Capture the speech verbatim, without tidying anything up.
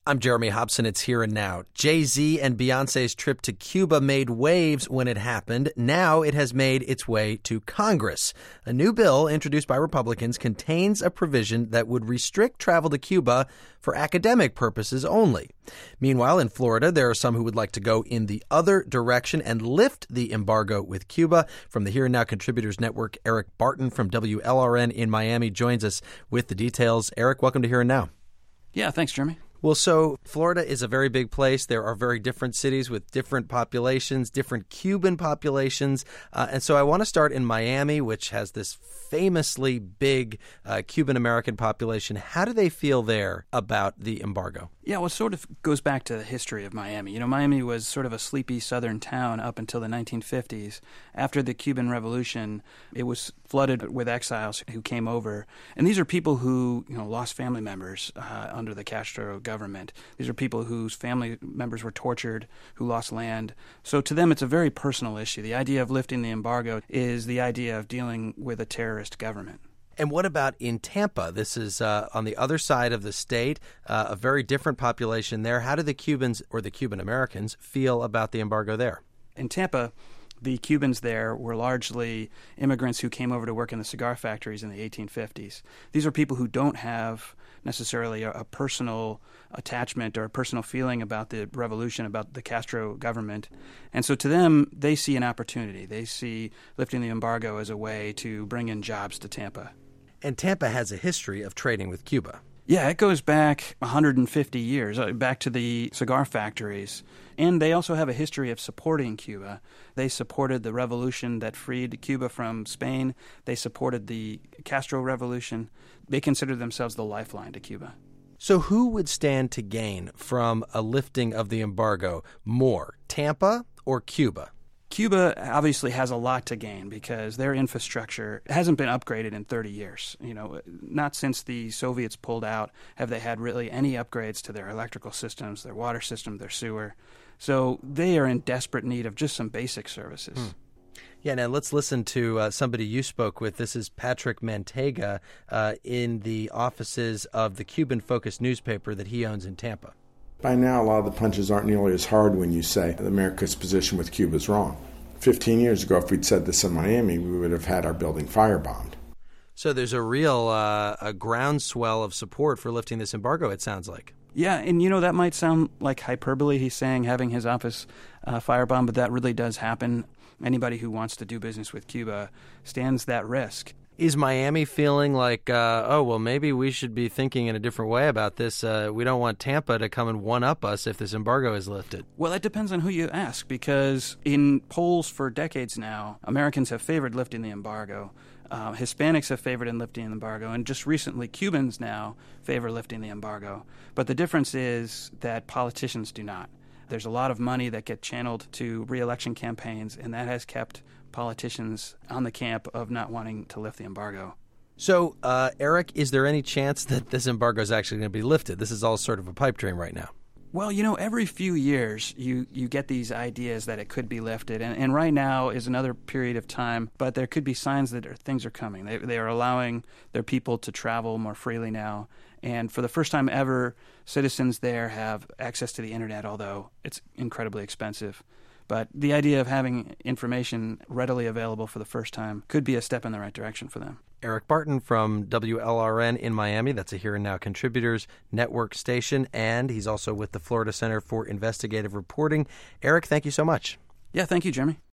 I'm Jeremy Hobson. It's Here and Now. Jay-Z and Beyonce's trip to Cuba made waves when it happened. Now it has made its way to Congress. A new bill introduced by Republicans contains a provision that would restrict travel to Cuba for academic purposes only. Meanwhile, in Florida, there are some who would like to go in the other direction and lift the embargo with Cuba. From the Here and Now Contributors Network, Eric Barton from W L R N in Miami joins us with the details. Eric, welcome to Here and Now. Yeah, thanks, Jeremy. Well, so Florida is a very big place. There are very different cities with different populations, different Cuban populations. Uh, and so I want to start in Miami, which has this famously big uh, Cuban-American population. How do they feel there about the embargo? Yeah, well, it sort of goes back to the history of Miami. You know, Miami was sort of a sleepy southern town up until the nineteen fifties. After the Cuban Revolution, it was flooded with exiles who came over. And these are people who, you know, lost family members uh, under the Castro government. These are people whose family members were tortured, who lost land. So to them, it's a very personal issue. The idea of lifting the embargo is the idea of dealing with a terrorist government. And what about in Tampa? This is uh, on the other side of the state, uh, a very different population there. How do the Cubans or the Cuban Americans feel about the embargo there? In Tampa, the Cubans there were largely immigrants who came over to work in the cigar factories in the eighteen fifties. These are people who don't have necessarily a, a personal attachment or a personal feeling about the revolution, about the Castro government. And so to them, they see an opportunity. They see lifting the embargo as a way to bring in jobs to Tampa. And Tampa has a history of trading with Cuba. Yeah, it goes back one hundred fifty years, back to the cigar factories. And they also have a history of supporting Cuba. They supported the revolution that freed Cuba from Spain. They supported the Castro revolution. They considered themselves the lifeline to Cuba. So who would stand to gain from a lifting of the embargo more, Tampa or Cuba? Cuba obviously has a lot to gain because their infrastructure hasn't been upgraded in thirty years. You know, not since the Soviets pulled out have they had really any upgrades to their electrical systems, their water system, their sewer. So they are in desperate need of just some basic services. Hmm. Yeah, now let's listen to uh, somebody you spoke with. This is Patrick Manteiga uh, in the offices of the Cuban-focused newspaper that he owns in Tampa. By now, a lot of the punches aren't nearly as hard when you say that America's position with Cuba is wrong. Fifteen years ago, if we'd said this in Miami, we would have had our building firebombed. So there's a real uh, a groundswell of support for lifting this embargo, it sounds like. Yeah, and you know, that might sound like hyperbole. He's saying having his office uh, firebombed, but that really does happen. Anybody who wants to do business with Cuba stands that risk. Is Miami feeling like, uh, oh, well, maybe we should be thinking in a different way about this? Uh, we don't want Tampa to come and one-up us if this embargo is lifted. Well, that depends on who you ask, because in polls for decades now, Americans have favored lifting the embargo. Uh, Hispanics have favored in lifting the embargo, and just recently Cubans now favor lifting the embargo. But the difference is that politicians do not. There's a lot of money that get channeled to re-election campaigns, and that has kept politicians on the camp of not wanting to lift the embargo. So, uh, Eric, is there any chance that this embargo is actually going to be lifted? This is all sort of a pipe dream right now. Well, you know, every few years you, you get these ideas that it could be lifted, and, and right now is another period of time, but there could be signs that things are coming. They, they are allowing their people to travel more freely now, and for the first time ever, citizens there have access to the internet, although it's incredibly expensive. But the idea of having information readily available for the first time could be a step in the right direction for them. Eric Barton from W L R N in Miami. That's a Here and Now Contributors Network station. And he's also with the Florida Center for Investigative Reporting. Eric, thank you so much. Yeah, thank you, Jeremy.